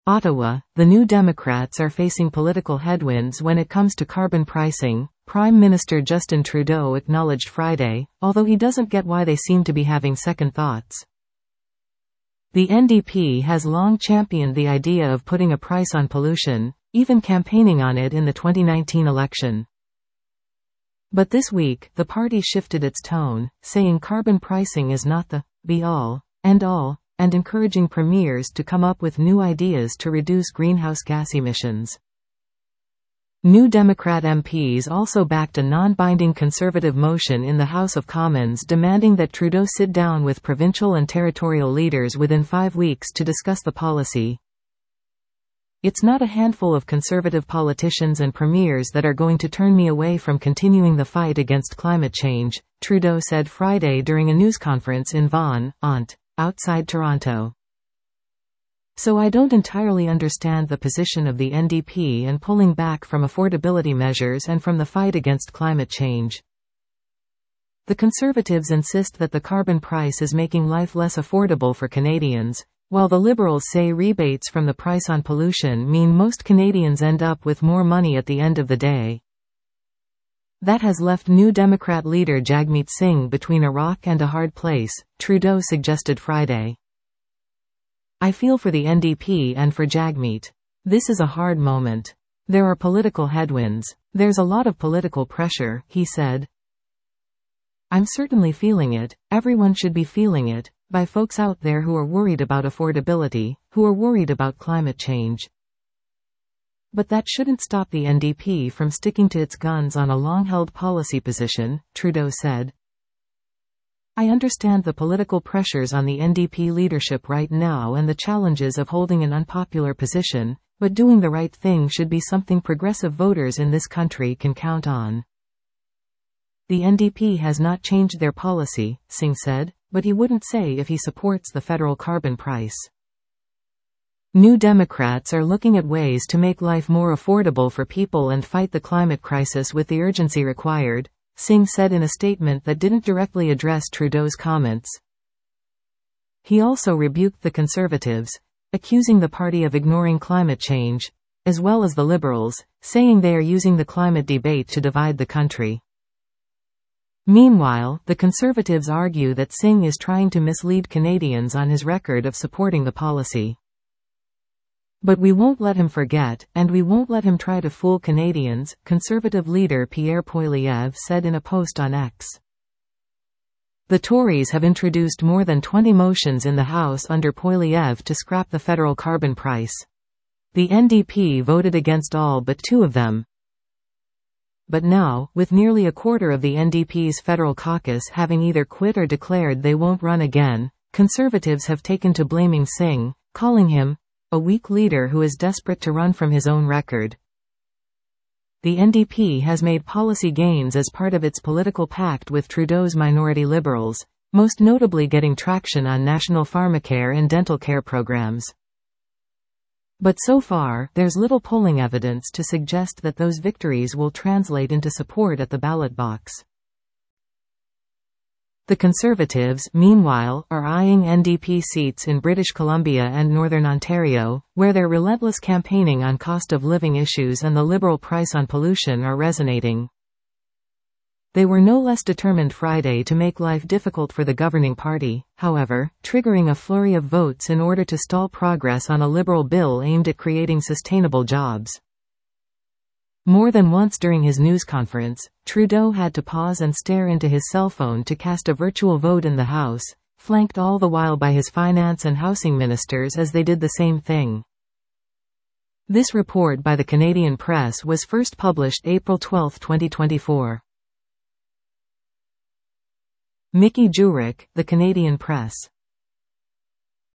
Ottawa, the New Democrats are facing political headwinds when it comes to carbon pricing, Prime Minister Justin Trudeau acknowledged Friday, although he doesn't get why they seem to be having second thoughts. The NDP has long championed the idea of putting a price on pollution, even campaigning on it in the 2019 election. But this week, the party shifted its tone, saying carbon pricing is not the be-all, end-all, and encouraging premiers to come up with new ideas to reduce greenhouse gas emissions. New Democrat MPs also backed a non-binding Conservative motion in the House of Commons demanding that Trudeau sit down with provincial and territorial leaders within 5 weeks to discuss the policy. "It's not a handful of Conservative politicians and premiers that are going to turn me away from continuing the fight against climate change," Trudeau said Friday during a news conference in Vaughan, Ont, outside Toronto. "So I don't entirely understand the position of the NDP in pulling back from affordability measures and from the fight against climate change. The Conservatives insist that the carbon price is making life less affordable for Canadians, while the Liberals say rebates from the price on pollution mean most Canadians end up with more money at the end of the day. That has left New Democrat leader Jagmeet Singh between a rock and a hard place," Trudeau suggested Friday. "I feel for the NDP and for Jagmeet. This is a hard moment. There are political headwinds. There's a lot of political pressure," he said. "I'm certainly feeling it, everyone should be feeling it, by folks out there who are worried about affordability, who are worried about climate change. But that shouldn't stop the NDP from sticking to its guns on a long-held policy position," Trudeau said. "I understand the political pressures on the NDP leadership right now and the challenges of holding an unpopular position, but doing the right thing should be something progressive voters in this country can count on." The NDP has not changed their policy, Singh said, but he wouldn't say if he supports the federal carbon price. New Democrats are looking at ways to make life more affordable for people and fight the climate crisis with the urgency required, Singh said in a statement that didn't directly address Trudeau's comments. He also rebuked the Conservatives, accusing the party of ignoring climate change, as well as the Liberals, saying they are using the climate debate to divide the country. Meanwhile, the Conservatives argue that Singh is trying to mislead Canadians on his record of supporting the policy. "But we won't let him forget, and we won't let him try to fool Canadians," Conservative leader Pierre Poilievre said in a post on X. The Tories have introduced more than 20 motions in the House under Poilievre to scrap the federal carbon price. The NDP voted against all but 2 of them. But now, with nearly a quarter of the NDP's federal caucus having either quit or declared they won't run again, Conservatives have taken to blaming Singh, calling him a weak leader who is desperate to run from his own record. The NDP has made policy gains as part of its political pact with Trudeau's minority Liberals, most notably getting traction on national pharmacare and dental care programs. But so far, there's little polling evidence to suggest that those victories will translate into support at the ballot box. The Conservatives, meanwhile, are eyeing NDP seats in British Columbia and Northern Ontario, where their relentless campaigning on cost of living issues and the Liberal price on pollution are resonating. They were no less determined Friday to make life difficult for the governing party, however, triggering a flurry of votes in order to stall progress on a Liberal bill aimed at creating sustainable jobs. More than once during his news conference, Trudeau had to pause and stare into his cell phone to cast a virtual vote in the House, flanked all the while by his finance and housing ministers as they did the same thing. This report by the Canadian Press was first published April 12, 2024. Mickey Jurek, The Canadian Press.